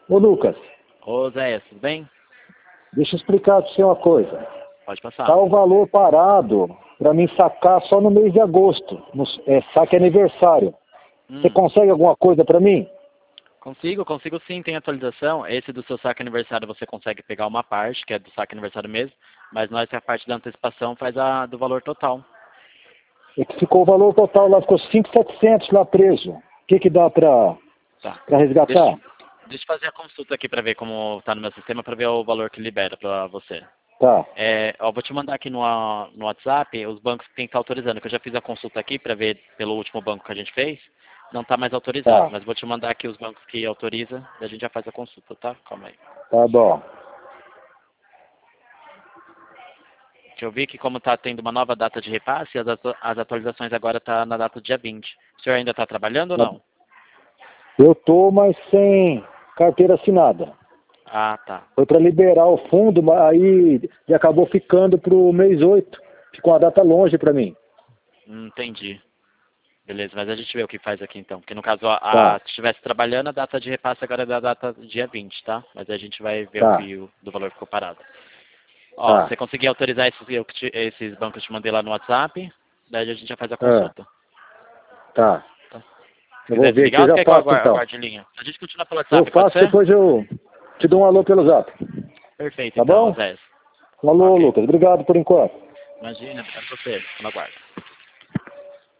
Ô Lucas, Ô Zé, tudo bem? deixa eu explicar para você uma coisa. Pode passar. Tá o valor parado para mim sacar só no mês de agosto. Saque aniversário. Você consegue alguma coisa para mim? Consigo sim, tem atualização. Esse do seu saque aniversário você consegue pegar uma parte, que é do saque aniversário mesmo, mas nós, a parte da antecipação, faz a do valor total. É que ficou o valor total lá, ficou 5.700 lá preso. O que dá para Tá. resgatar? Deixa eu fazer a consulta aqui para ver como está no meu sistema, para ver o valor que libera para você. Tá, Vou te mandar aqui no WhatsApp os bancos que tem que estar autorizando, que eu já fiz a consulta aqui para ver pelo último banco que a gente fez. Não está mais autorizado, tá, mas vou te mandar aqui os bancos que autoriza e a gente já faz a consulta, tá? Calma aí. tá bom. Que eu vi que como está tendo uma nova data de repasse, as atualizações agora estão na data do dia 20. O senhor ainda está trabalhando ou não? Eu tô, mas sem carteira assinada. Ah, tá. Foi para liberar o fundo, mas aí e acabou ficando para o mês 8. Ficou uma data longe para mim. Entendi. Beleza, mas a gente vê o que faz aqui então. Porque no caso, Tá, se estivesse trabalhando, a data de repasse agora é da data do dia 20, tá? Mas a gente vai ver o tá, que do valor ficou parado. Ó, tá. você conseguir autorizar esses bancos que eu te mandei lá no WhatsApp, daí a gente já faz a Ah, consulta. tá. Tá? Se Eu vou quiser ver aqui, desligar, eu ou você já quer que eu faço então. aguarde em linha? A gente continua pelo Eu WhatsApp, pode faço, ser? depois eu te dou um alô pelo zap. Perfeito, Tá então, bom? Zé. Um alô, Ok. Lucas. Obrigado por enquanto. Imagina, obrigado a você. Eu aguardo.